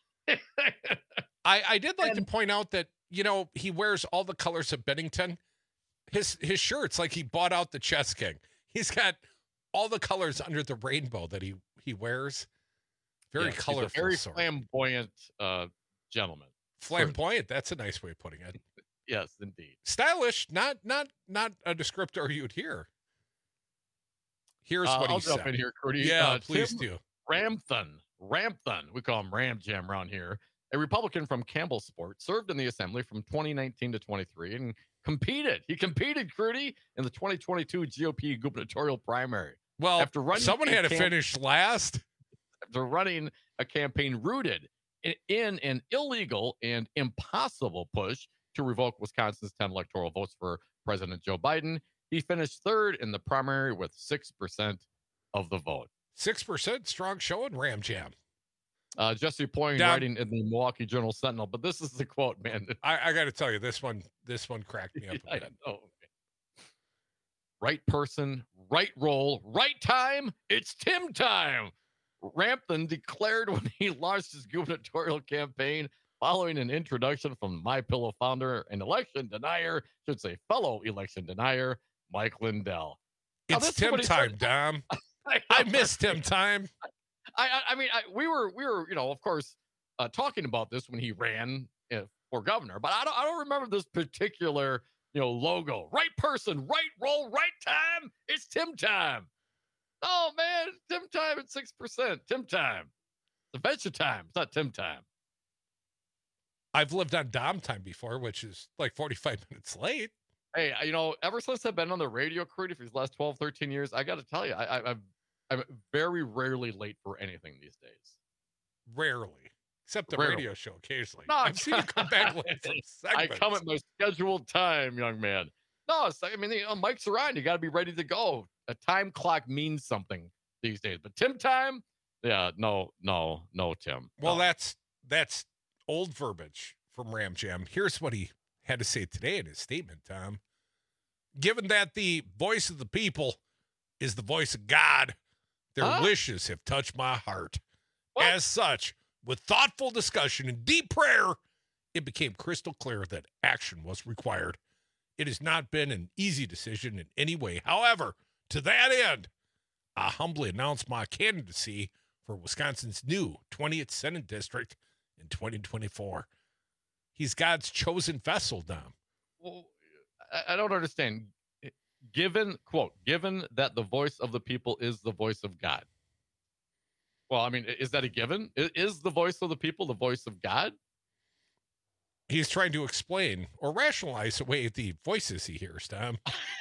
I did like to point out that, he wears all the colors of Bennington. His shirts, like he bought out the Chess King. He's got all the colors under the rainbow that he wears. Very colorful. He's a very flamboyant gentleman. Flamboyant. That's a nice way of putting it. Yes, indeed. Stylish. Not a descriptor you'd hear. Here's what he said. I'll jump in here, Cody. Yeah, please Tim do. Ramthun. We call him Ram Jam around here. A Republican from Campbell Sport, served in the assembly from 2019 to 23 and competed. He competed, Crudy, in the 2022 GOP gubernatorial primary. Well, after running someone had to finish last. After running a campaign rooted in an illegal and impossible push to revoke Wisconsin's 10 electoral votes for President Joe Biden, he finished third in the primary with 6% of the vote. 6%, strong showing, Ram Jam. Jesse Poing writing in the Milwaukee Journal Sentinel, but this is the quote, man. I got to tell you, this one cracked me up a bit. I know. Right person, right role, right time. It's Tim time. Ramthun declared when he launched his gubernatorial campaign following an introduction from MyPillow founder and fellow election denier, Mike Lindell. It's Tim time, Dom. I missed Tim time. We were, of course, talking about this when he ran for governor, but I don't remember this particular, logo. Right person, right role, right time. It's Tim time. Oh man, Tim time at 6%. Tim time. It's Adventure time. It's not Tim time. I've lived on Dom time before, which is like 45 minutes late. Hey, ever since I've been on the radio, Crudy, for these last 12, 13 years, I got to tell you, I'm very rarely late for anything these days. Rarely. Except the radio show occasionally. No, I've seen you come back late from segments. I come at my scheduled time, young man. No, Mike's around. You got to be ready to go. A time clock means something these days. But Tim time? Yeah, no, Tim. Well, that's old verbiage from Ram Jam. Here's what he had to say today in his statement, Tom. Given that the voice of the people is the voice of God, their wishes have touched my heart. What? As such, with thoughtful discussion and deep prayer, it became crystal clear that action was required. It has not been an easy decision in any way. However, to that end, I humbly announce my candidacy for Wisconsin's new 20th Senate District in 2024. He's God's chosen vessel, Dom. Well, I don't understand. Given that the voice of the people is the voice of God. Well, is that a given? Is the voice of the people the voice of God? He's trying to explain or rationalize away the voices he hears, Tom.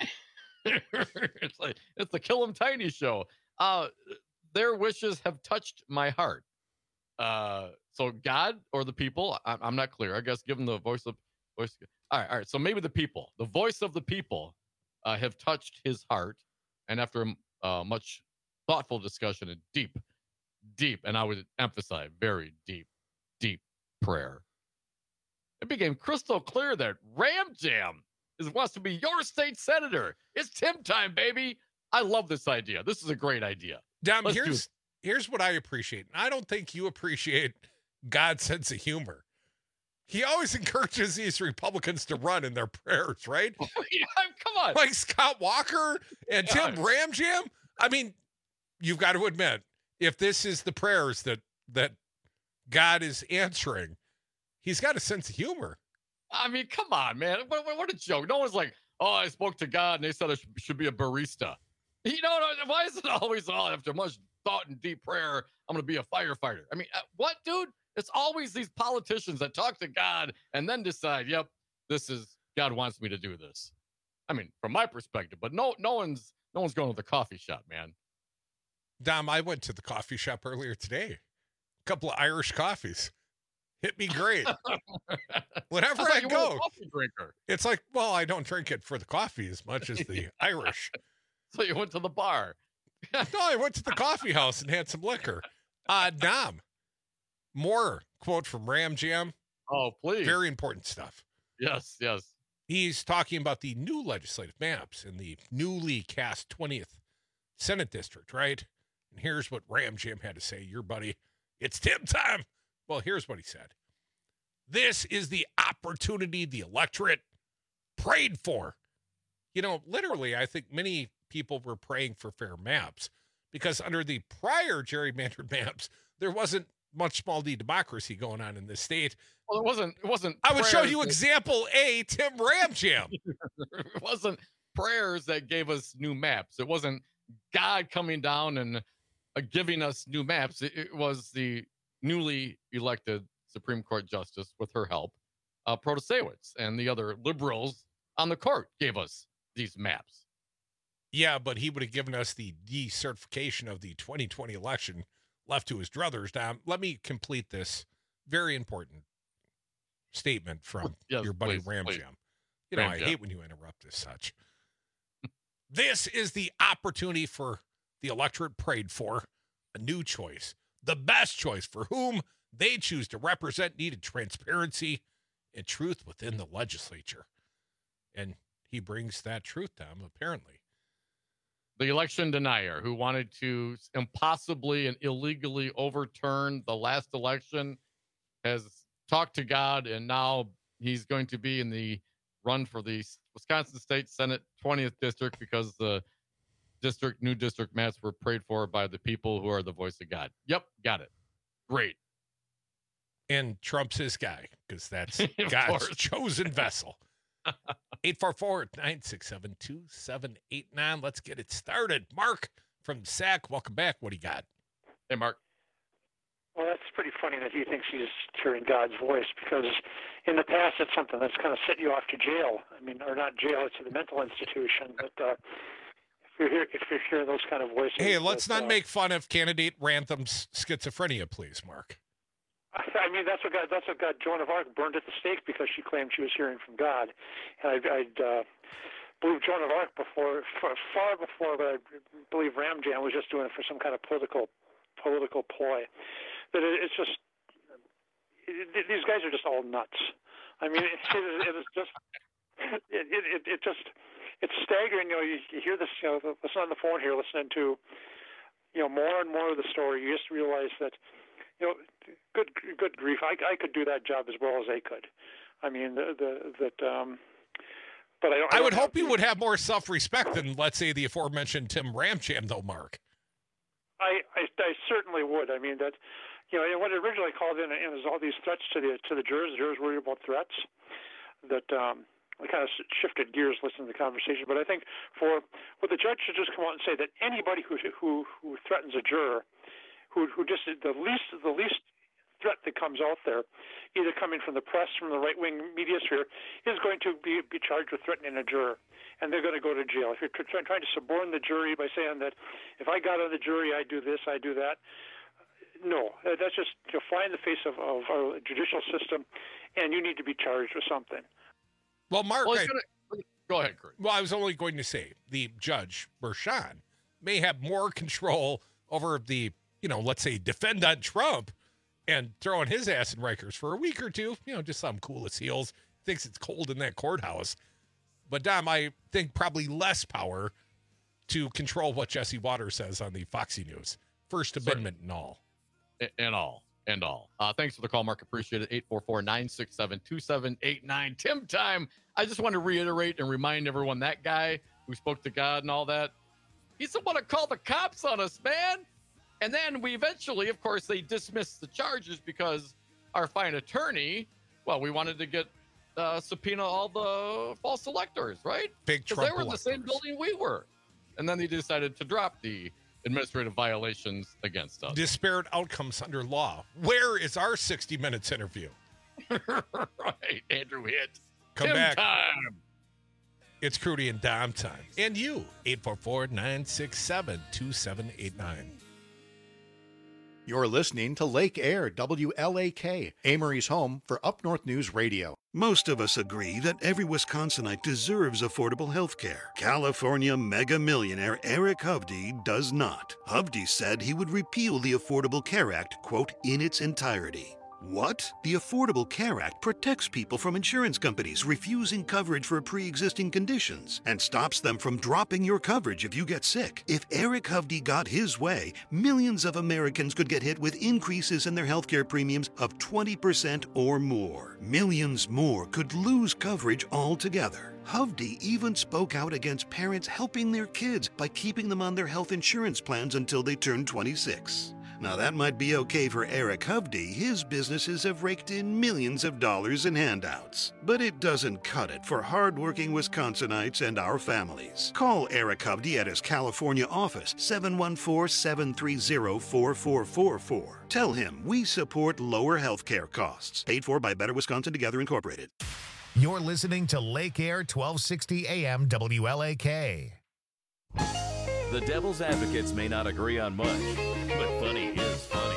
It's the Kill 'em Tiny show. Their wishes have touched my heart. So God or the people? I'm not clear. I guess given the voice. All right. So maybe the people, the voice of the people, have touched his heart, and after much thoughtful discussion and deep, and I would emphasize very deep prayer, it became crystal clear that Ram Jam wants to be your state senator. It's Tim time, baby. I love this idea. This is a great idea. Dom, here's what I appreciate. I don't think you appreciate God's sense of humor. He always encourages these Republicans to run in their prayers, right? Come on. Like Scott Walker and Tim Ram Jam. You've got to admit, if this is the prayers that God is answering, he's got a sense of humor. Come on, man. What a joke. No one's like, I spoke to God and they said I should be a barista. Why is it always after much thought and deep prayer, I'm going to be a firefighter? What, dude? It's always these politicians that talk to God and then decide, yep, God wants me to do this. From my perspective, but no one's going to the coffee shop, man. Dom, I went to the coffee shop earlier today. A couple of Irish coffees. Hit me great. Whenever I go, a coffee drinker. It's like, well, I don't drink it for the coffee as much as the Irish. So you went to the bar. No, I went to the coffee house and had some liquor. Dom, more quote from Ram Jam. Oh, please. Very important stuff. Yes. He's talking about the new legislative maps in the newly cast 20th Senate District, right? And here's what Ram Jam had to say. Your buddy, it's Tim time. Well, here's what he said. This is the opportunity the electorate prayed for. You know, literally, I think many people were praying for fair maps because under the prior gerrymandered maps, there wasn't much small d democracy going on in this state. Well, it wasn't. I would show you example A, Tim Ram Jam. It wasn't prayers that gave us new maps. It wasn't God coming down and giving us new maps. It was the newly elected Supreme Court Justice, with her help, Protasewicz, and the other liberals on the court gave us these maps. Yeah, but he would have given us the decertification of the 2020 election left to his druthers. Now, let me complete this very important statement from your buddy Ram Jam. You know, I hate when you interrupt as such. This is the opportunity for the electorate prayed for, a new choice, the best choice for whom they choose to represent needed transparency and truth within the legislature. And he brings that truth to them, apparently. The election denier who wanted to impossibly and illegally overturn the last election has talked to God, and now he's going to be in the run for the Wisconsin State Senate 20th District because the new district maps were prayed for by the people who are the voice of God. Yep, got it. Great. And Trump's his guy because that's God's chosen vessel. 844-967-2789. Let's get it started. Mark from SAC, welcome back. What do you got? Hey, Mark. Well, that's pretty funny that he thinks he's hearing God's voice because in the past it's something that's kind of sent you off to jail. I mean, or not jail, it's the mental institution. But if you're hearing those kind of voices. Hey, let's not make fun of candidate Rantham's schizophrenia, please, Mark. I mean, that's what got Joan of Arc burned at the stake because she claimed she was hearing from God. And I'd believe Joan of Arc far before, but I believe Ram Jam was just doing it for some kind of political ploy. But it's just these guys are just all nuts. I mean, it's staggering. You know, you hear this. You know, listen on the phone here, listening to more and more of the story. You just realize that. Good grief! I could do that job as well as they could. I mean, but I would hope you would have more self-respect than, let's say, the aforementioned Tim Ram Jam, though, Mark. I certainly would. I mean that, what it originally called in is all these threats to the jurors. The jurors worried about threats. That I kind of shifted gears listening to the conversation. But I think the judge should just come out and say that anybody who threatens a juror. Who just the least threat that comes out there, either coming from the press, from the right-wing media sphere, is going to be charged with threatening a juror, and they're going to go to jail. If you're trying to suborn the jury by saying that if I got on the jury, I do this, I do that, no, that's just fly in the face of our judicial system, and you need to be charged with something. Well, Mark, go ahead, Kurt. Well, I was only going to say the judge, Merchan, may have more control over the let's say defend on Trump and throwing his ass in Rikers for a week or two, just some cool as heels, thinks it's cold in that courthouse. But Dom, I think probably less power to control what Jesse Waters says on the Foxy News. First Amendment and all. And all. Thanks for the call, Mark. Appreciate it. 844-967-2789. Tim time. I just want to reiterate and remind everyone that guy who spoke to God and all that, he's the one that called the cops on us, man. And then we eventually, of course, they dismissed the charges because our fine attorney, we wanted to get subpoena all the false electors, right? Big Trump they were in the same building we were. And then they decided to drop the administrative violations against us. Disparate outcomes under law. Where is our 60 Minutes interview? Right, Andrew Hitt. Come Tim back. Time. It's Crudy and Dom time. And you, 844-967-2789. You're listening to Lake Air, WLAK, Amory's home for Up North News Radio. Most of us agree that every Wisconsinite deserves affordable health care. California mega millionaire Eric Hovde does not. Hovde said he would repeal the Affordable Care Act, quote, in its entirety. What? The Affordable Care Act protects people from insurance companies refusing coverage for pre-existing conditions and stops them from dropping your coverage if you get sick. If Eric Hovde got his way, millions of Americans could get hit with increases in their healthcare premiums of 20% or more. Millions more could lose coverage altogether. Hovde even spoke out against parents helping their kids by keeping them on their health insurance plans until they turn 26. Now that might be okay for Eric Hovde. His businesses have raked in millions of dollars in handouts. But it doesn't cut it for hardworking Wisconsinites and our families. Call Eric Hovde at his California office, 714-730-4444. Tell him we support lower health care costs. Paid for by Better Wisconsin Together Incorporated. You're listening to Lake Air 1260 AM WLAK. The Devil's Advocates may not agree on much, but funny is funny.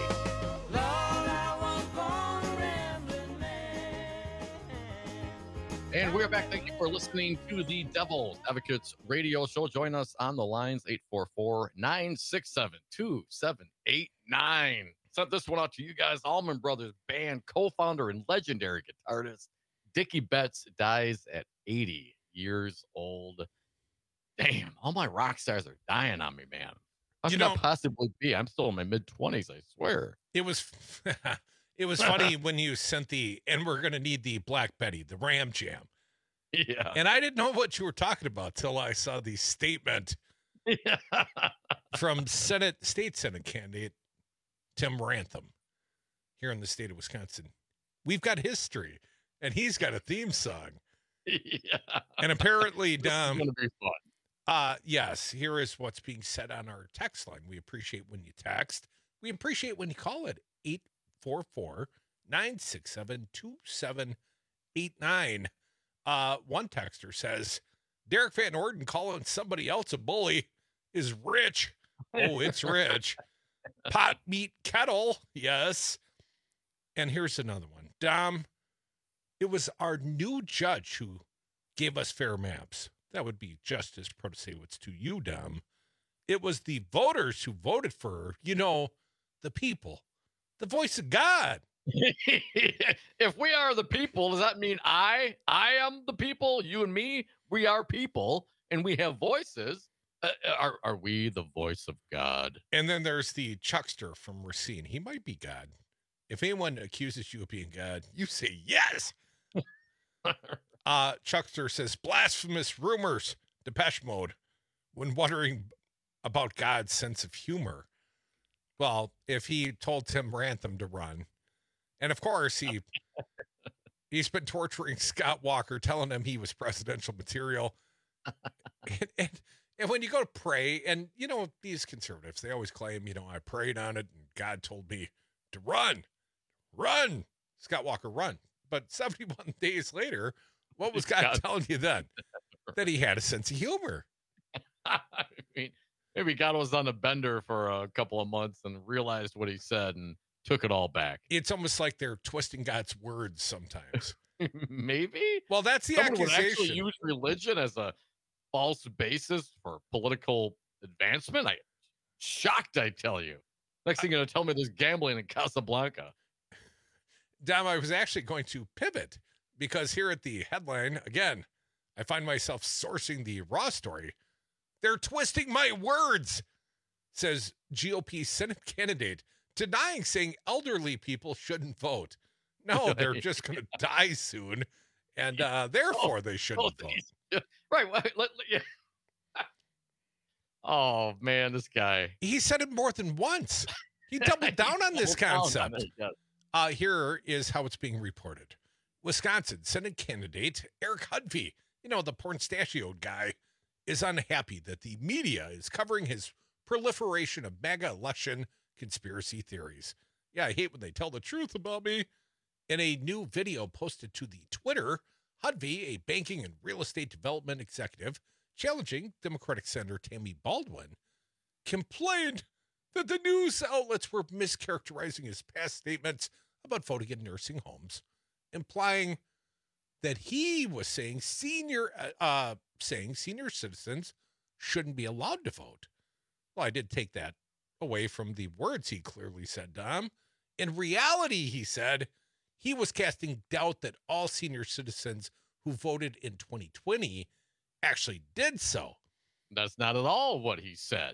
And we're back. Thank you for listening to the Devil's Advocates radio show. Join us on the lines, 844-967-2789. Sent this one out to you guys. Allman Brothers Band co-founder and legendary guitarist Dickie Betts dies at 80 years old. Damn, all my rock stars are dying on me, man. How could that possibly be? I'm still in my mid-20s, I swear. It was funny when you sent and we're going to need the Black Betty, the Ram Jam. Yeah. And I didn't know what you were talking about till I saw the statement from state Senate candidate Tim Rantham here in the state of Wisconsin. We've got history, and he's got a theme song. Yeah. And apparently, this is going to be fun. Yes, here is what's being said on our text line. We appreciate when you text. We appreciate when you call it 844-967-2789. One texter says, Derek Van Orden calling somebody else a bully is rich. Oh, it's rich. Pot meat kettle. Yes. And here's another one. Dom, it was our new judge who gave us fair maps. That would be Justice Protasiewicz to you, Dom. It was the voters who voted for her. You know, the people, the voice of God. If we are the people, does that mean I am the people? You and me, we are people, and we have voices. Are we the voice of God? And then there's the Chuckster from Racine. He might be God. If anyone accuses you of being God, you say yes. Chuckster says, blasphemous rumors, Depeche Mode, when wondering about God's sense of humor. Well, if he told Tim Rantham to run, and of course he's been torturing Scott Walker, telling him he was presidential material. And when you go to pray, and, you know, these conservatives, they always claim, you know, I prayed on it and God told me to run. Scott Walker, run. But 71 days later, what was God telling you then? That he had a sense of humor. I mean, maybe God was on a bender for a couple of months and realized what he said and took it all back. It's almost like they're twisting God's words sometimes. Maybe. Well, that's the Someone accusation. would actually use religion as a false basis for political advancement. Shocked, I tell you. Next thing you're going to tell me there's gambling in Casablanca. Dom, I was actually going to pivot because here at the headline, again, I find myself sourcing the raw story. They're twisting my words, says GOP Senate candidate, denying saying elderly people shouldn't vote. No, they're just going to die soon, and therefore they shouldn't vote. Right. Yeah. Oh, man, this guy. He said it more than once. He doubled down on this concept. Here is how it's being reported. Wisconsin Senate candidate Eric Hovde, you know, the pornstachioed guy, is unhappy that the media is covering his proliferation of MAGA election conspiracy theories. Yeah, I hate when they tell the truth about me. In a new video posted to the Twitter, Hovde, a banking and real estate development executive challenging Democratic Senator Tammy Baldwin, complained that the news outlets were mischaracterizing his past statements about voting in nursing homes, implying that he was saying senior citizens shouldn't be allowed to vote. Well, I did take that away from the words he clearly said, Dom. In reality, he said he was casting doubt that all senior citizens who voted in 2020 actually did so. That's not at all what he said.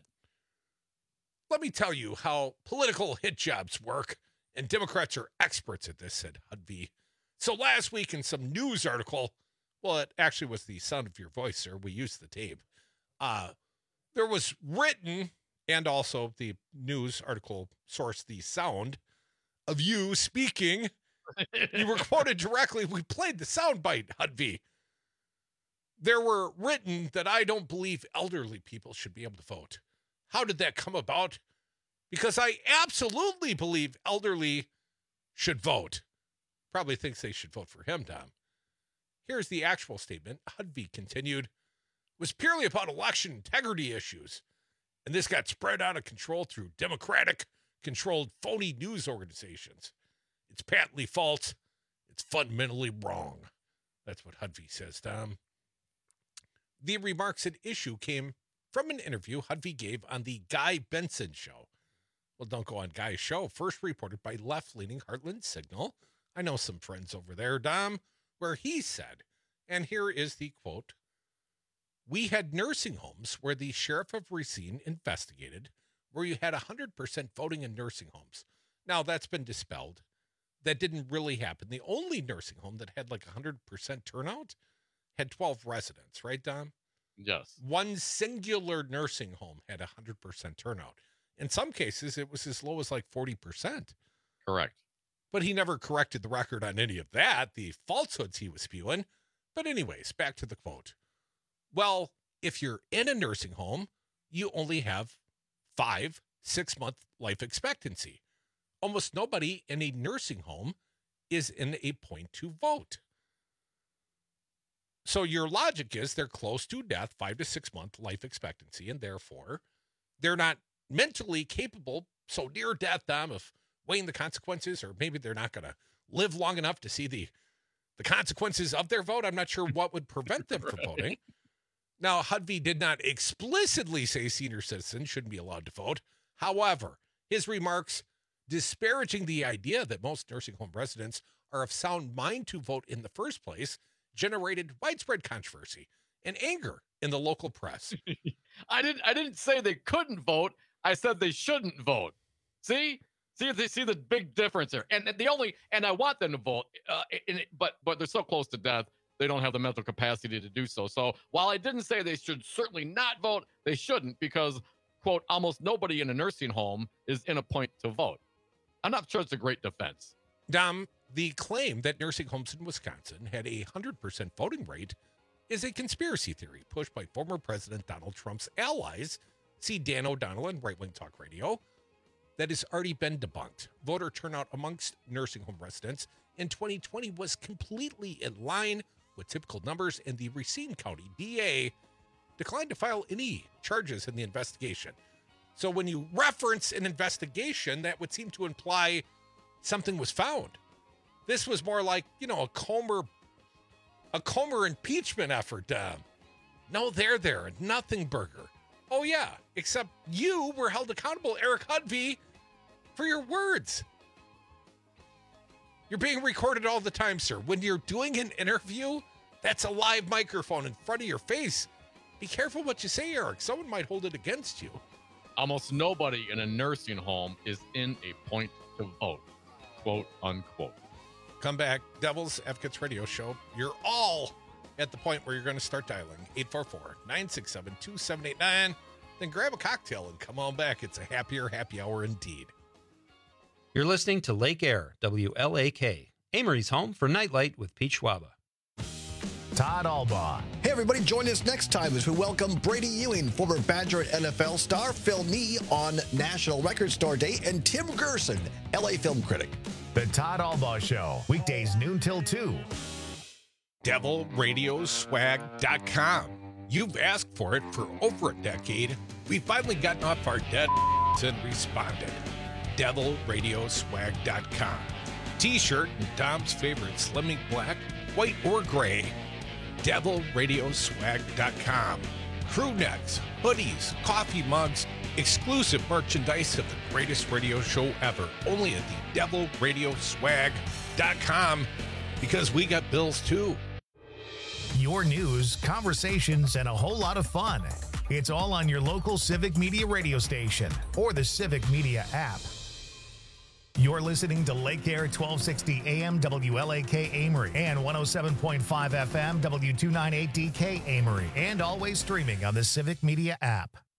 Let me tell you how political hit jobs work, and Democrats are experts at this, said Hudvey. So last week in some news article, well, it actually was the sound of your voice, sir. We used the tape. There was written, and also the news article sourced the sound of you speaking. You were quoted directly. We played the soundbite, Hudvey. There were written that I don't believe elderly people should be able to vote. How did that come about? Because I absolutely believe elderly should vote. Probably thinks they should vote for him, Tom. Here's the actual statement. Hudvey continued, was purely about election integrity issues. And this got spread out of control through Democratic-controlled phony news organizations. It's patently false. It's fundamentally wrong. That's what Hudvey says, Tom. The remarks at issue came from an interview Hudvey gave on the Guy Benson Show. Well, don't go on Guy's show. First reported by left-leaning Heartland Signal. I know some friends over there, Dom, where he said, and here is the quote, "We had nursing homes where the sheriff of Racine investigated where you had 100% voting in nursing homes. Now, that's been dispelled. That didn't really happen. The only nursing home that had like 100% turnout had 12 residents, right, Dom? Yes. One singular nursing home had 100% turnout. In some cases, it was as low as like 40%. Correct. But he never corrected the record on any of that, the falsehoods he was spewing. But anyways, back to the quote. Well, if you're in a nursing home, you only have 5-6 month life expectancy. Almost nobody in a nursing home is in a point to vote. So your logic is they're close to death, 5 to 6 month life expectancy, and therefore they're not mentally capable, so near death, Dom, of weighing the consequences, or maybe they're not going to live long enough to see the consequences of their vote. I'm not sure what would prevent them from voting. Now, Hudvey did not explicitly say senior citizens shouldn't be allowed to vote. However, his remarks disparaging the idea that most nursing home residents are of sound mind to vote in the first place generated widespread controversy and anger in the local press. I didn't say they couldn't vote. I said they shouldn't vote. See the big difference there. And I want them to vote, but they're so close to death, they don't have the mental capacity to do so. So while I didn't say they should certainly not vote, they shouldn't, because, quote, almost nobody in a nursing home is in a point to vote. I'm not sure it's a great defense. Dom, the claim that nursing homes in Wisconsin had a 100% voting rate is a conspiracy theory pushed by former President Donald Trump's allies, see Dan O'Donnell and Right Wing Talk Radio, that has already been debunked. Voter turnout amongst nursing home residents in 2020 was completely in line with typical numbers, and the Racine County DA declined to file any charges in the investigation. So when you reference an investigation, that would seem to imply something was found. This was more like, a Comer impeachment effort. No, there, nothing burger. Oh yeah, except you were held accountable, Eric Hudvey, for your words. You're being recorded all the time, sir. When you're doing an interview, that's a live microphone in front of your face. Be careful what you say, Eric. Someone might hold it against you. Almost nobody in a nursing home is in a point to vote, quote unquote. Come back, Devil's Advocates Radio Show. You're all at the point where you're going to start dialing 844-967-2789. Then grab a cocktail and come on back. It's a happier happy hour indeed. You're listening to Lake Air, WLAK, Amory's home for Nightlight with Pete Schwaba. Todd Albaugh. Hey, everybody, join us next time as we welcome Brady Ewing, former Badger and NFL star, Phil Nee on National Record Store Day, and Tim Gerson, LA film critic. The Todd Albaugh Show, weekdays noon till 2. DevilRadioswag.com. You've asked for it for over a decade. We've finally gotten off our dead and responded. DevilRadioswag.com. T-shirt in Dom's favorite slimming black, white, or gray. DevilRadioswag.com. Crew necks, hoodies, coffee mugs, exclusive merchandise of the greatest radio show ever. Only at the DevilRadioswag.com, because we got bills too. Your news, conversations, and a whole lot of fun. It's all on your local Civic Media radio station or the Civic Media app. You're listening to Lake Air 1260 AM WLAK Amory and 107.5 FM W298DK Amory, and always streaming on the Civic Media app.